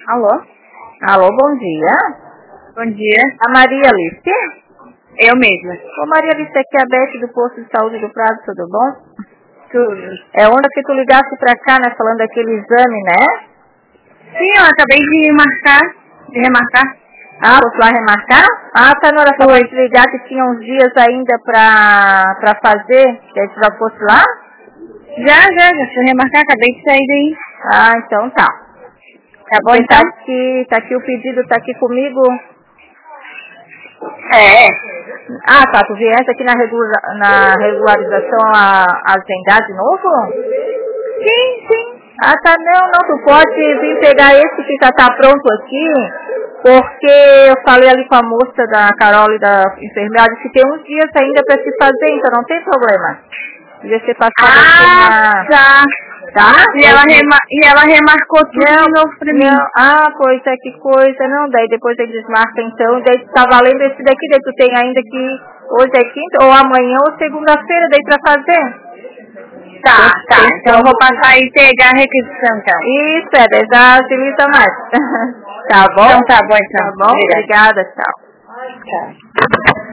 Alô? Alô, bom dia. Bom dia. A Maria Alice? Eu mesma. Ô Maria Alice, aqui é a Beth do Posto de Saúde do Prado, tudo bom? Tudo. É onde que tu ligaste pra cá, né, falando daquele exame, né? Sim, eu acabei de remarcar. Ah, vou lá remarcar? Ah, tá na hora só pra te ligar que tinha uns dias ainda pra fazer, que a gente já fosse lá? Já fui remarcar, acabei de sair daí. Ah, então tá. Tá bom, então? Tá aqui o pedido, tá aqui comigo. É. Ah, tá, tu vieste aqui na regularização a agendar de novo? Sim. Ah, tá, não, tu pode vir pegar esse que já tá pronto aqui, porque eu falei ali com a moça da Carol e da enfermeira, disse que tem uns dias ainda pra se fazer, então não tem problema. Devia ser passado aqui Tá. Tá? E ela remarcou tudo de novo pra mim. Ah, pois é, que coisa, não, daí depois eles marcam então, daí tá valendo esse daqui, daí tu tem ainda que hoje é quinta, ou amanhã ou segunda-feira, daí pra fazer. Tá. Então eu vou passar e pegar a requisição, então. Isso, daí já agiliza mais. Tá bom? Então tá bom, então. Tá bom? Obrigada, tchau. Tchau.